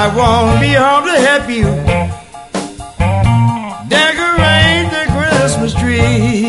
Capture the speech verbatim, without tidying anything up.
I won't be home to help you decorate the Christmas tree.